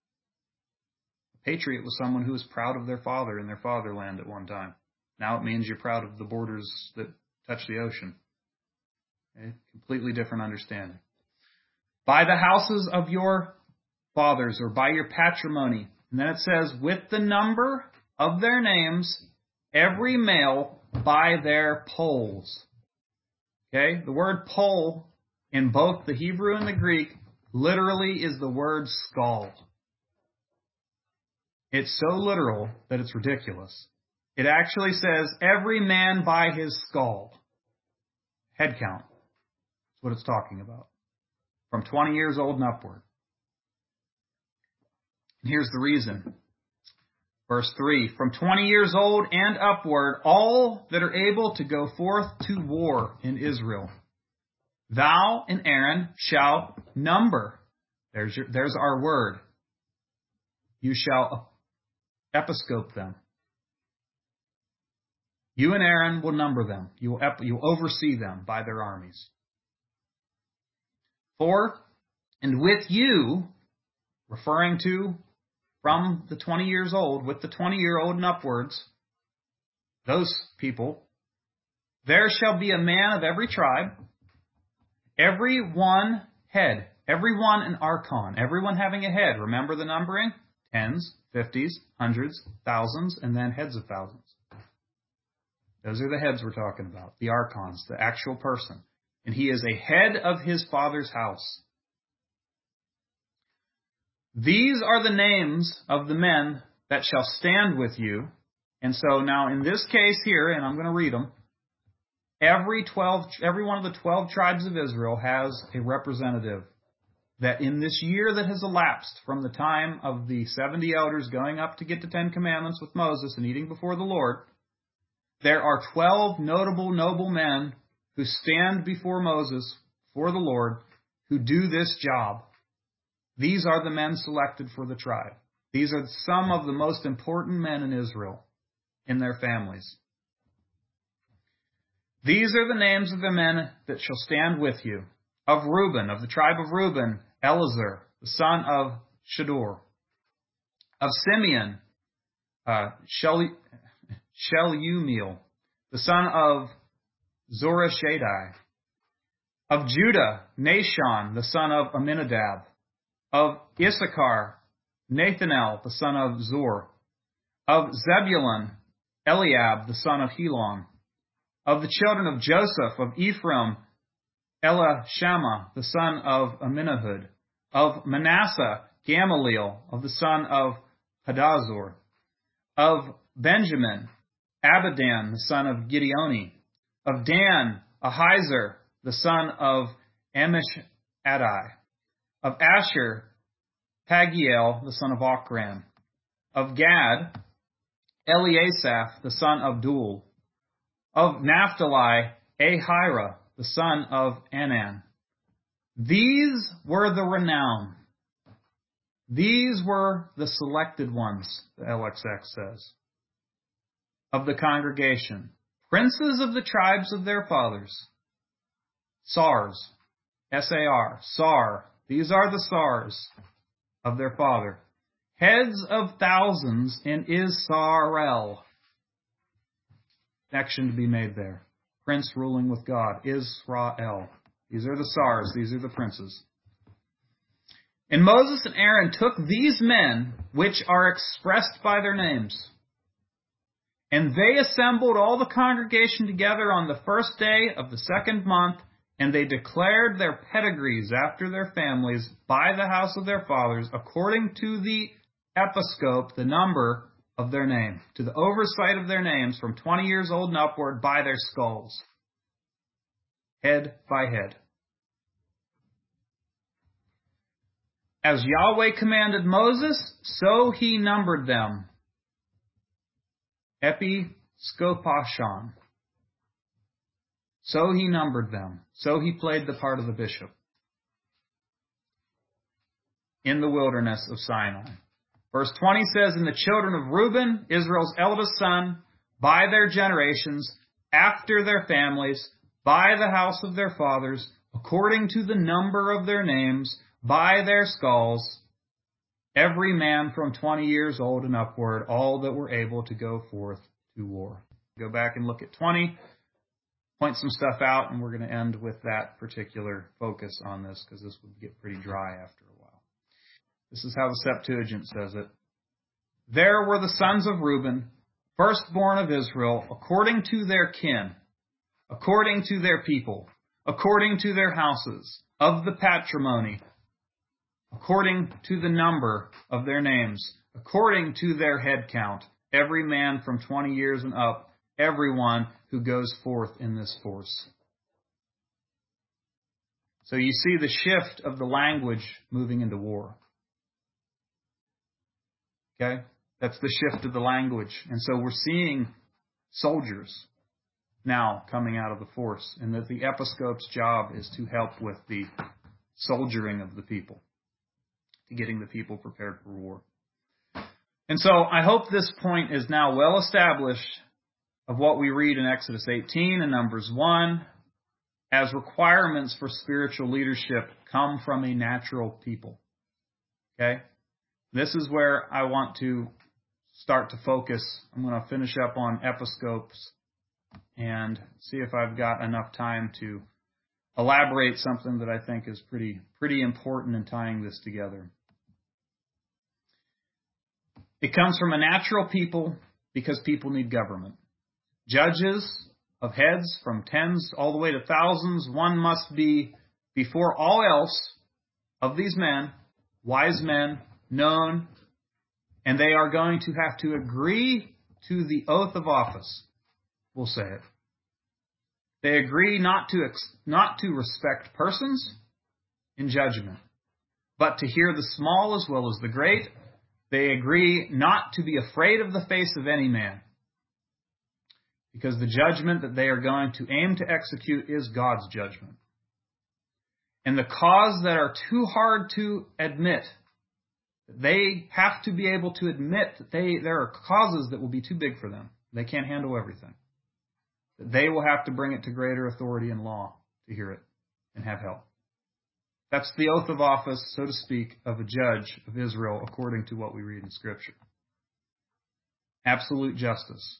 S2: A patriot was someone who was proud of their father and their fatherland at one time. Now it means you're proud of the borders that touch the ocean. Okay? Completely different understanding. By the houses of your fathers, or by your patrimony. And then it says, with the number of their names, every male by their polls. Okay? The word poll in both the Hebrew and the Greek literally is the word skull. It's so literal that it's ridiculous. It actually says every man by his skull. Head count. That's what it's talking about. From twenty years old and upward. And here's the reason. Verse three, from twenty years old and upward, all that are able to go forth to war in Israel. Thou and Aaron shall number. There's your, there's our word. you shall episcope them. You and Aaron will number them. You will, ep- you will oversee them by their armies. Four, and with you, referring to from the twenty years old, with the twenty-year-old and upwards, those people, there shall be a man of every tribe, every one head, every one an archon, everyone having a head. Remember the numbering? Tens, fifties, hundreds, thousands, and then heads of thousands. Those are the heads we're talking about, the archons, the actual person. And he is a head of his father's house. These are the names of the men that shall stand with you. And so now in this case here, and I'm going to read them, every twelve, every one of the twelve tribes of Israel has a representative that in this year that has elapsed from the time of the seventy elders going up to get the Ten Commandments with Moses and eating before the Lord, there are twelve notable, noble men who stand before Moses, for the Lord, who do this job. These are the men selected for the tribe. These are some of the most important men in Israel in their families. These are the names of the men that shall stand with you. Of Reuben, of the tribe of Reuben, Elazar, the son of Shedeur. Of Simeon, uh, Shel- Shelumiel, the son of Zorashadai. Of Judah, Nashon, the son of Aminadab. Of Issachar, Nathanael, the son of Zor. Of Zebulun, Eliab, the son of Helon. Of the children of Joseph, of Ephraim, Elishama, the son of Amminahud. Of Manasseh, Gamaliel, of the son of Hadazor. Of Benjamin, Abidan, the son of Gideoni. Of Dan, Ahizar, the son of Amishadai. Of Asher, Pagiel, the son of Ochran. Of Gad, Eliasaph, the son of Duel. Of Naphtali, Ahira, the son of Anan. These were the renown. These were the selected ones, the L X X says, of the congregation. Princes of the tribes of their fathers. Sars, S A R, Sar. These are the Sars of their father. Heads of thousands in Israel. Connection to be made there. Prince ruling with God. Israel. These are the Sars. These are the princes. And Moses and Aaron took these men, which are expressed by their names, and they assembled all the congregation together on the first day of the second month, and they declared their pedigrees after their families by the house of their fathers, according to the episcope, the number of their name, to the oversight of their names from twenty years old and upward by their skulls, head by head. As Yahweh commanded Moses, so he numbered them. Episkopashon. So he numbered them. So he played the part of the bishop in the wilderness of Sinai. Verse twenty says, and the children of Reuben, Israel's eldest son, by their generations, after their families, by the house of their fathers, according to the number of their names, by their skulls, every man from twenty years old and upward, all that were able to go forth to war. Go back and look at twenty, point some stuff out, and we're going to end with that particular focus on this, because this would get pretty dry after a while. This is how the Septuagint says it. There were the sons of Reuben, firstborn of Israel, according to their kin, according to their people, according to their houses, of the patrimony, according to the number of their names, according to their head count, every man from twenty years and up, everyone who goes forth in this force. So you see the shift of the language moving into war. Okay? That's the shift of the language. And so we're seeing soldiers now coming out of the force, and that the episcope's job is to help with the soldiering of the people, to getting the people prepared for war. And so I hope this point is now well established of what we read in Exodus eighteen and Numbers one as requirements for spiritual leadership come from a natural people. Okay? This is where I want to start to focus. I'm going to finish up on episcopes and see if I've got enough time to elaborate something that I think is pretty pretty important in tying this together. It comes from a natural people because people need government. Judges of heads from tens all the way to thousands, one must be, before all else, of these men, wise men, known, and they are going to have to agree to the oath of office. We'll say it. They agree not to not to respect persons in judgment, but to hear the small as well as the great. They agree not to be afraid of the face of any man, because the judgment that they are going to aim to execute is God's judgment. And the cause that are too hard to admit, they have to be able to admit that they there are causes that will be too big for them. They can't handle everything. They will have to bring it to greater authority and law to hear it and have help. That's the oath of office, so to speak, of a judge of Israel, according to what we read in Scripture. Absolute justice.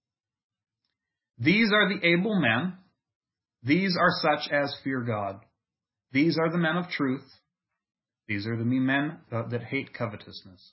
S2: These are the able men. These are such as fear God. These are the men of truth. These are the men that hate covetousness.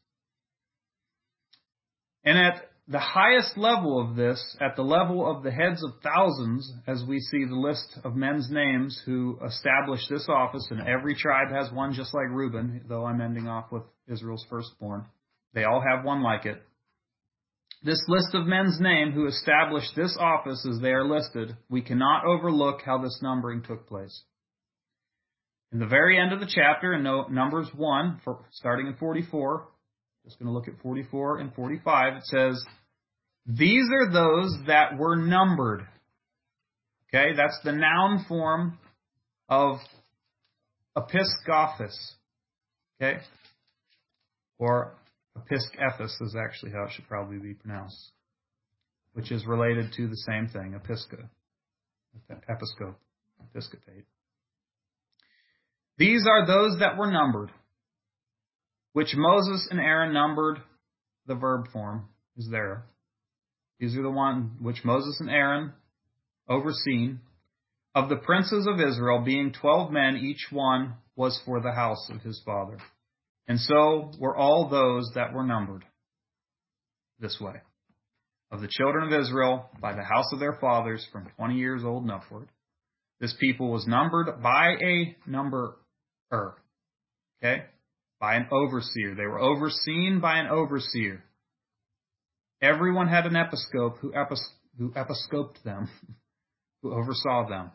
S2: And at the highest level of this, at the level of the heads of thousands, as we see the list of men's names who established this office, and every tribe has one just like Reuben, though I'm ending off with Israel's firstborn. They all have one like it. This list of men's name who established this office as they are listed, we cannot overlook how this numbering took place. In the very end of the chapter, in Numbers one, starting in forty-four, just going to look at forty-four and forty-five. It says, these are those that were numbered. Okay, that's the noun form of episkophos. Okay, or episkophos is actually how it should probably be pronounced, which is related to the same thing, episco, episcope, episcopate. These are those that were numbered, which Moses and Aaron numbered. The verb form is there. These are the one which Moses and Aaron overseen. Of the princes of Israel, being twelve men, each one was for the house of his father. And so were all those that were numbered this way. Of the children of Israel, by the house of their fathers, from twenty years old and upward. This people was numbered by a numberer. Okay? By an overseer. They were overseen by an overseer. Everyone had an episcope who, epis- who episcoped them, who oversaw them.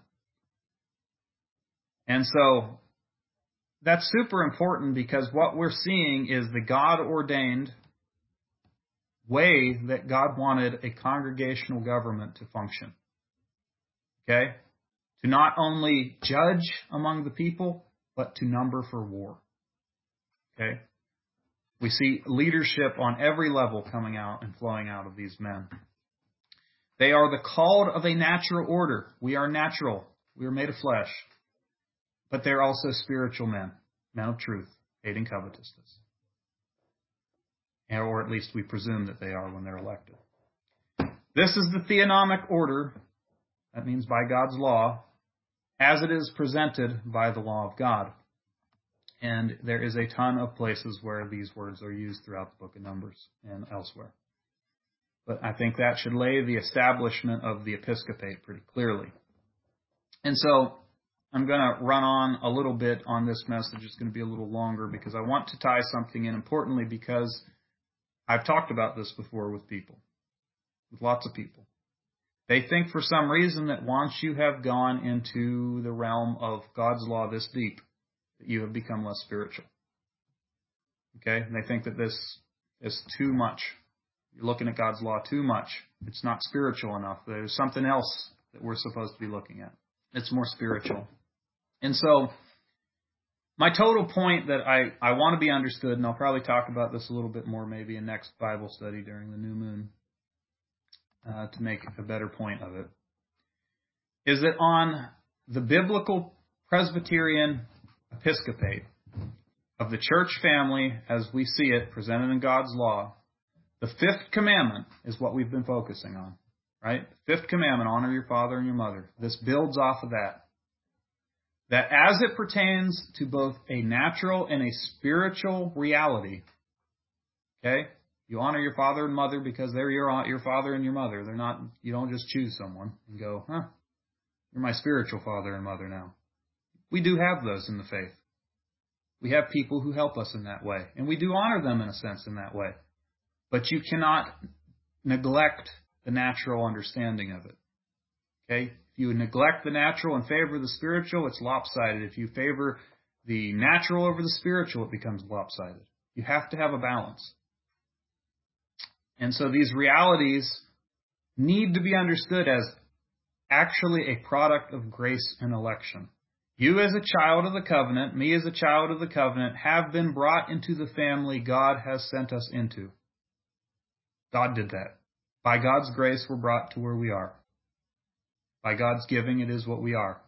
S2: And so that's super important, because what we're seeing is the God-ordained way that God wanted a congregational government to function. Okay? To not only judge among the people, but to number for war. Okay? We see leadership on every level coming out and flowing out of these men. They are the called of a natural order. We are natural. We are made of flesh. But they're also spiritual men, men of truth, hating covetousness. Or at least we presume that they are when they're elected. This is the theonomic order, that means by God's law, as it is presented by the law of God. And there is a ton of places where these words are used throughout the book of Numbers and elsewhere. But I think that should lay the establishment of the episcopate pretty clearly. And so I'm going to run on a little bit on this message. It's going to be a little longer because I want to tie something in importantly, because I've talked about this before with people, with lots of people. They think for some reason that once you have gone into the realm of God's law this deep, that you have become less spiritual. Okay? And they think that this is too much. You're looking at God's law too much. It's not spiritual enough. There's something else that we're supposed to be looking at. It's more spiritual. And so, My total point that I, I want to be understood, and I'll probably talk about this a little bit more maybe in next Bible study during the new moon uh, to make a better point of it, is that on the biblical Presbyterian episcopate of the church family as we see it presented in God's law, the fifth commandment is what we've been focusing on, right? Fifth commandment, honor your father and your mother. This builds off of that. That as it pertains to both a natural and a spiritual reality, okay? You honor your father and mother because they're your your father and your mother. They're not. You don't just choose someone and go, huh, you're my spiritual father and mother now. We do have those in the faith. We have people who help us in that way, and we do honor them in a sense in that way. But you cannot neglect the natural understanding of it. Okay? If you neglect the natural in favor of the spiritual, it's lopsided. If you favor the natural over the spiritual, it becomes lopsided. You have to have a balance. And so these realities need to be understood as actually a product of grace and election. You as a child of the covenant, me as a child of the covenant, have been brought into the family God has sent us into. God did that. By God's grace, we're brought to where we are. By God's giving, it is what we are.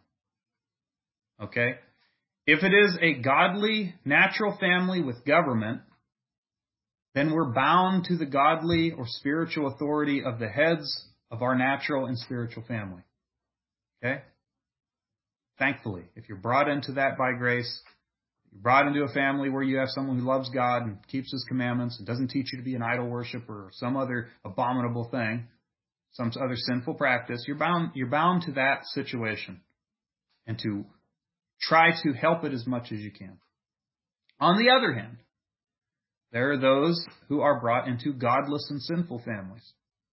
S2: Okay? If it is a godly, natural family with government, then we're bound to the godly or spiritual authority of the heads of our natural and spiritual family. Okay? Thankfully, if you're brought into that by grace, you're brought into a family where you have someone who loves God and keeps His commandments and doesn't teach you to be an idol worshiper or some other abominable thing, some other sinful practice, you're bound, you're bound to that situation and to try to help it as much as you can. On the other hand, there are those who are brought into godless and sinful families,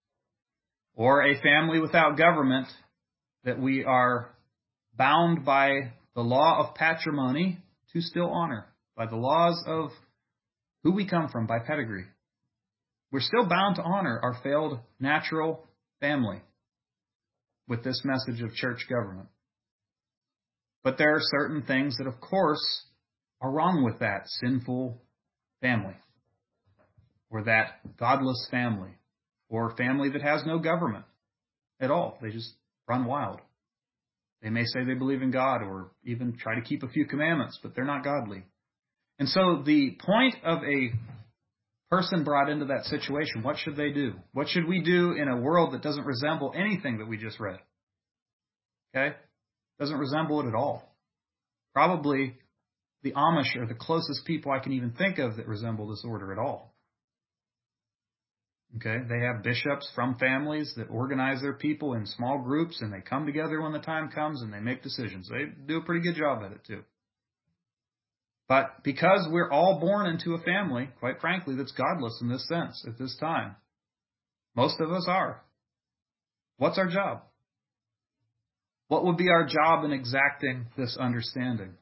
S2: or a family without government that we are bound by the law of patrimony to still honor, by the laws of who we come from, by pedigree. We're still bound to honor our failed natural family with this message of church government. But there are certain things that, of course, are wrong with that sinful family, or that godless family, or family that has no government at all. They just run wild. They may say they believe in God or even try to keep a few commandments, but they're not godly. And so the point of a person brought into that situation, what should they do? What should we do in a world that doesn't resemble anything that we just read? Okay? Doesn't resemble it at all. Probably the Amish are the closest people I can even think of that resemble this order at all. Okay, they have bishops from families that organize their people in small groups, and they come together when the time comes and they make decisions. They do a pretty good job at it too. But because we're all born into a family, quite frankly, that's godless in this sense at this time, most of us are. What's our job? What would be our job in exacting this understanding?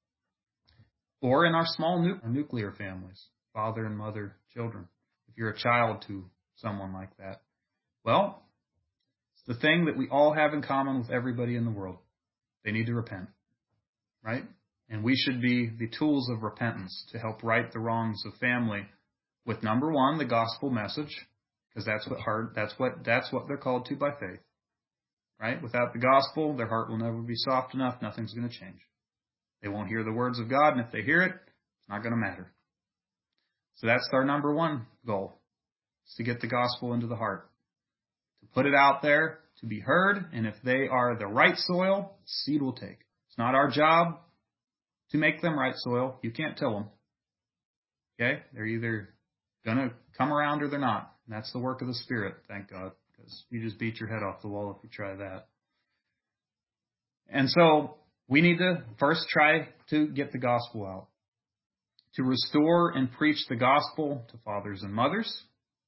S2: Or in our small nu- nuclear families, father and mother, children, if you're a child to someone like that. Well, it's the thing that we all have in common with everybody in the world. They need to repent, right? And we should be the tools of repentance to help right the wrongs of family with, number one, the gospel message, because that's what heart, that's what that's what they're called to by faith, right? Without the gospel, their heart will never be soft enough. Nothing's going to change. They won't hear the words of God, and if they hear it, it's not going to matter. So that's our number one goal. To get the gospel into the heart, to put it out there, to be heard, and if they are the right soil, seed will take. It's not our job to make them right soil. You can't tell them. Okay? They're either going to come around or they're not. And that's the work of the Spirit, thank God, because you just beat your head off the wall if you try that. And so we need to first try to get the gospel out, to restore and preach the gospel to fathers and mothers.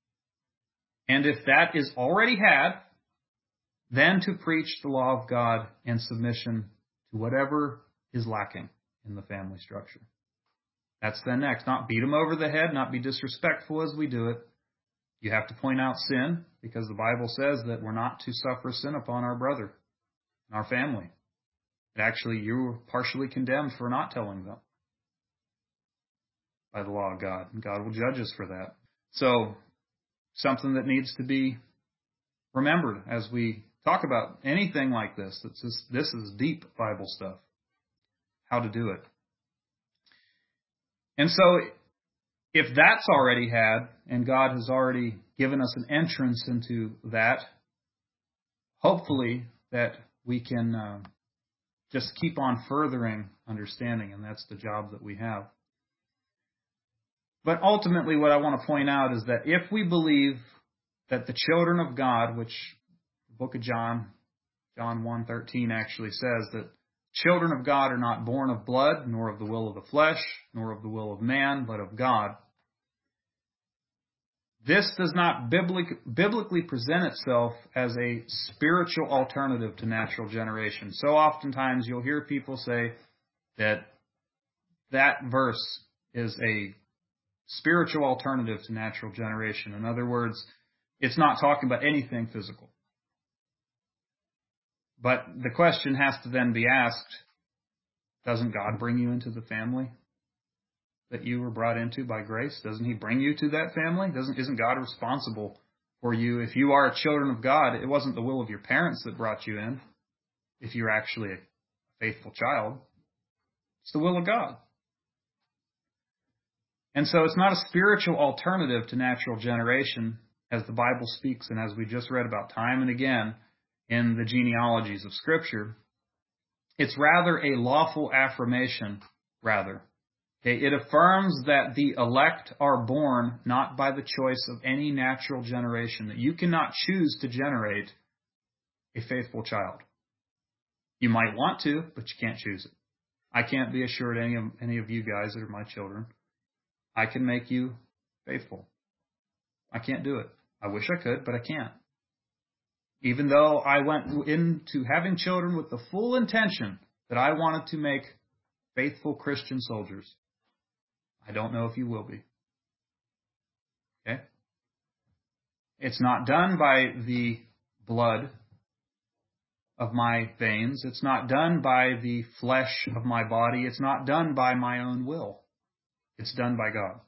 S2: And if that is already had, then to preach the law of God and submission to whatever is lacking in the family structure. That's then next. Not beat them over the head, not be disrespectful as we do it. You have to point out sin, because the Bible says that we're not to suffer sin upon our brother, our family. And actually, you're partially condemned for not telling them. by the law of God, and God will judge us for that. So, something that needs to be remembered as we talk about anything like this. It's just, this is deep Bible stuff. How to do it. And so, if that's already had, and God has already given us an entrance into that, hopefully that we can uh, just keep on furthering understanding, and that's the job that we have. But ultimately, what I want to point out is that if we believe that the children of God, which the book of John, John one thirteen actually says that children of God are not born of blood, nor of the will of the flesh, nor of the will of man, but of God. This does not biblic- biblically present itself as a spiritual alternative to natural generation. So oftentimes you'll hear people say that that verse is a spiritual alternative to natural generation. In other words, it's not talking about anything physical. But the question has to then be asked, doesn't God bring you into the family that you were brought into by grace? Doesn't He bring you to that family? Doesn't isn't God responsible for you? If you are children of God, it wasn't the will of your parents that brought you in. If you're actually a faithful child, it's the will of God. And so it's not a spiritual alternative to natural generation, as the Bible speaks, and as we just read about time and again in the genealogies of Scripture. It's rather a lawful affirmation, rather. Okay, it affirms that the elect are born not by the choice of any natural generation, that you cannot choose to generate a faithful child. You might want to, but you can't choose it. I can't be assured any of any of you guys that are my children, I can make you faithful. I can't do it. I wish I could, but I can't. Even though I went into having children with the full intention that I wanted to make faithful Christian soldiers, I don't know if you will be. Okay? It's not done by the blood of my veins. It's not done by the flesh of my body. It's not done by my own will. It's done by God.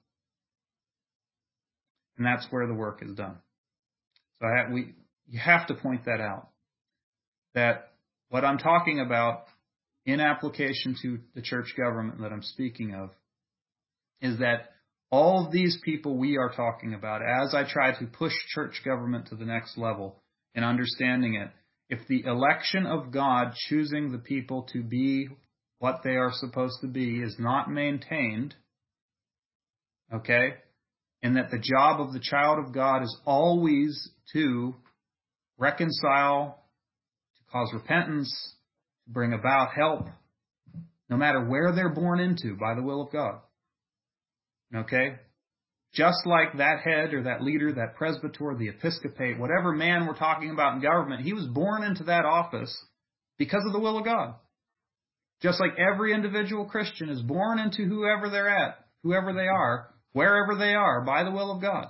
S2: And that's where the work is done. So I have, we, you have to point that out. That what I'm talking about in application to the church government that I'm speaking of is that all of these people we are talking about, as I try to push church government to the next level in understanding it, if the election of God choosing the people to be what they are supposed to be is not maintained, okay, and that the job of the child of God is always to reconcile, to cause repentance, to bring about help, no matter where they're born into by the will of God. Okay? Just like that head or that leader, that presbyter, the episcopate, whatever man we're talking about in government, he was born into that office because of the will of God. Just like every individual Christian is born into whoever they're at, whoever they are, wherever they are, by the will of God.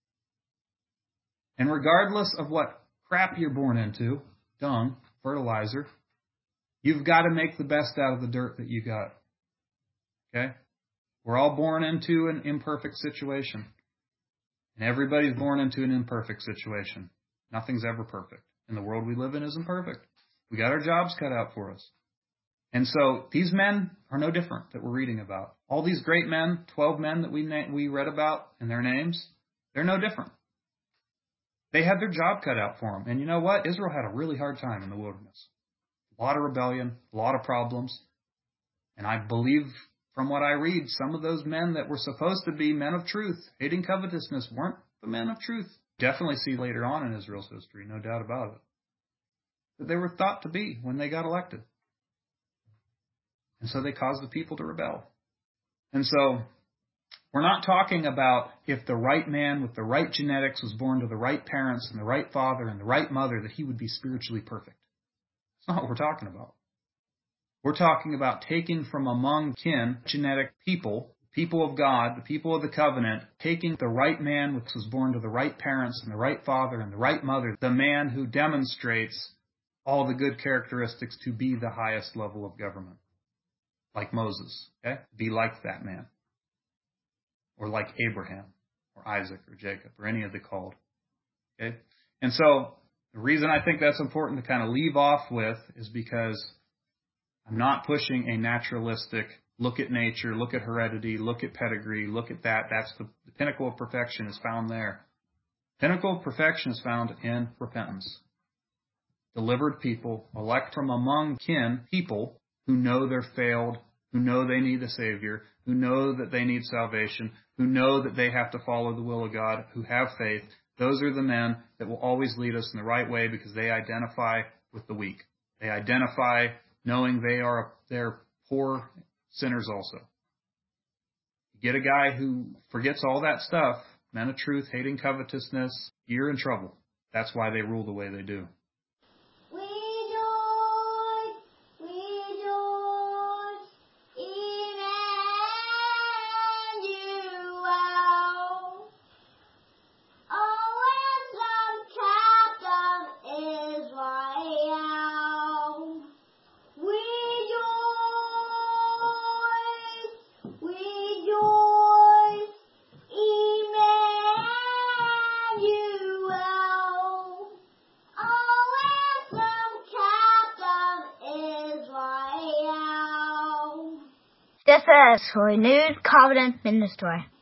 S2: And regardless of what crap you're born into, dung, fertilizer, you've got to make the best out of the dirt that you got. Okay? We're all born into an imperfect situation. And everybody's born into an imperfect situation. Nothing's ever perfect. And the world we live in isn't perfect. We got our jobs cut out for us. And so these men are no different that we're reading about. All these great men, twelve men that we na- we read about and their names, they're no different. They had their job cut out for them. And you know what? Israel had a really hard time in the wilderness. A lot of rebellion, a lot of problems. And I believe from what I read, some of those men that were supposed to be men of truth, hating covetousness, weren't the men of truth. Definitely see later on in Israel's history, no doubt about it, that they were thought to be when they got elected. And so they caused the people to rebel. And so we're not talking about if the right man with the right genetics was born to the right parents and the right father and the right mother, that he would be spiritually perfect. That's not what we're talking about. We're talking about taking from among kin, genetic people, people of God, the people of the covenant, taking the right man which was born to the right parents and the right father and the right mother, the man who demonstrates all the good characteristics to be the highest level of government. Like Moses, okay? Be like that man. or like Abraham or Isaac or Jacob or any of the called. Okay? And so the reason I think that's important to kind of leave off with is because I'm not pushing a naturalistic look at nature, look at heredity, look at pedigree, look at that. That's the, the pinnacle of perfection is found there. Pinnacle of perfection is found in repentance. Delivered people, elect from among kin, people who know they're failed, who know they need a Savior, who know that they need salvation, who know that they have to follow the will of God, who have faith. Those are the men that will always lead us in the right way because they identify with the weak. They identify knowing they are they're poor sinners also. You get a guy who forgets all that stuff, men of truth, hating covetousness, you're in trouble. That's why they rule the way they do.
S3: This is Renewed Covenant Ministry.